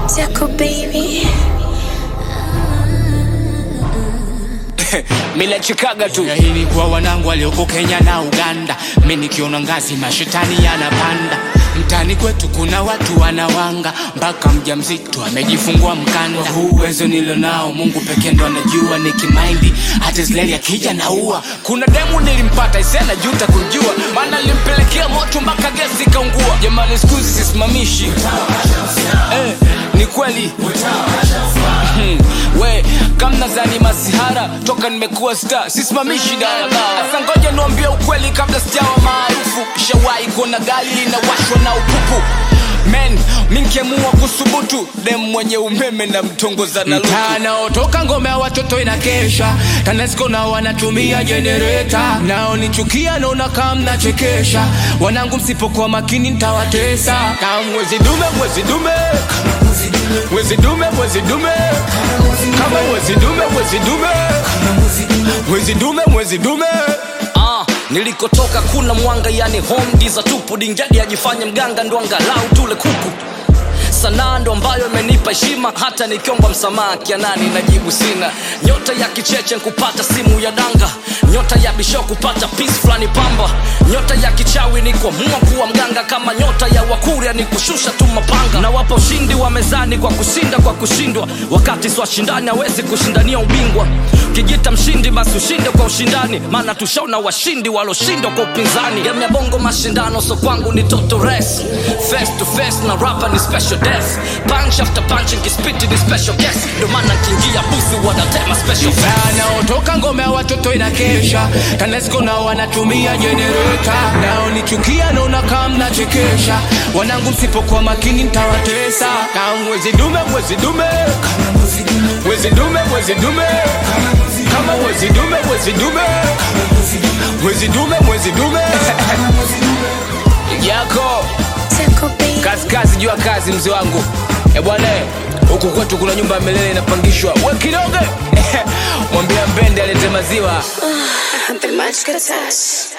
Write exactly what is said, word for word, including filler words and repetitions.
Zako baby. Mila chikaga tu ya hili kwa wanangu walioko Kenya na Uganda. Mimi nikiona ngazi mashetani yanapanda. Mtani kwetu kuna watu wanawanga, mpaka mjamzito amejifungua mkanda. Huu uwezo nilo nao Mungu pekee ndo anajua, nikimind hata zileli akija na ua. Kuna demu nilimpata isena juta kujua, maana nilimpelekea moto mpaka gesi kaungua. Jamani skuzi sisimamishi eh, ni kweli hmm, we kama zani masihara toka nimekuwa star sisimamishi daladala. Sasa ngoja niambie ukweli kabla sijawa maarufu. Shawahi kuona gari linawashwa na upupu. Men, minkemua kusubutu dem mwenye umeme na mtongoza na luku. Mtana otoka ngome ya watoto inakesha, Tanesco na wanatumia generator. Nao nichukia naona kama mnachekesha, wanangu msipokuwa makini nitawatesa. Kama mwezi dume mwezi dume, mwezi dume mwezi dume, kama mwezi dume mwezi dume, mwezi dume mwezi dume. Ah, nilikotoka kuna mwanga yani home giza tupu. Dingadi ajifanya mganga ndo angalau tule kuku. Sanaa ndo ambayo imenipa heshima, hata nikiomba msamaha kianani najibu sina. Nyota ya kicheche kupata simu ya danga, nyota ya bisho kupata peace flani pamba. Nyota ya kichawi ni kuamua kuwa mganga, kama nyota ya wakuria ni kushusha tu mapanga. Na wapo ushindi wa mezani kwa kushinda kwa kushindwa, wakati swa shindani hawezi kushindania ubingwa. Kijita mshindi basi ushinde kwa ushindani, maana tushaona washindi waloshindwa kwa upinzani. Game ya bongo mashindano so kwangu ni total race, face to face na rapper ni special death. Punch after punch nkispiti ni special guest, ndo maana kingia busi wanatema special fest. Sana otoka ngome ya watoto inakesha, Tanesco na wanatumia generator. Nao nichukia naona kama mnachekesha, wanangu msipokuwa makini nitawatesa. Kama mwezi dume mwezi dume, mwezi dume mwezi dume, kama mwezi dume mwezi dume, mwezi dume mwezi dume. Yako Zako baby. kazi kazi jua kazi mzee wangu. Eh bwana, huku kwetu kuna nyumba ya milele inapangishwa. Wewe kidogo mwambie mbende alete maziwa. I've been much good at touch.